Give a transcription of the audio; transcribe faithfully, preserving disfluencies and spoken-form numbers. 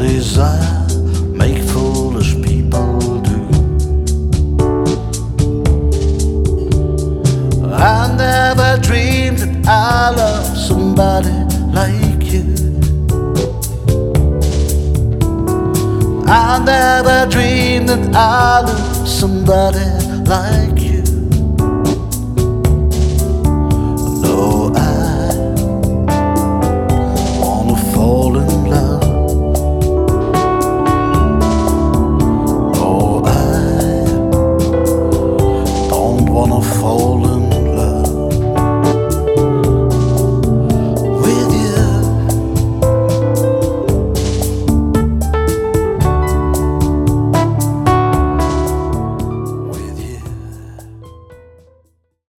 desire make foolish people do. I never dreamed that I love somebody like you. I never dreamed that I love somebody like you.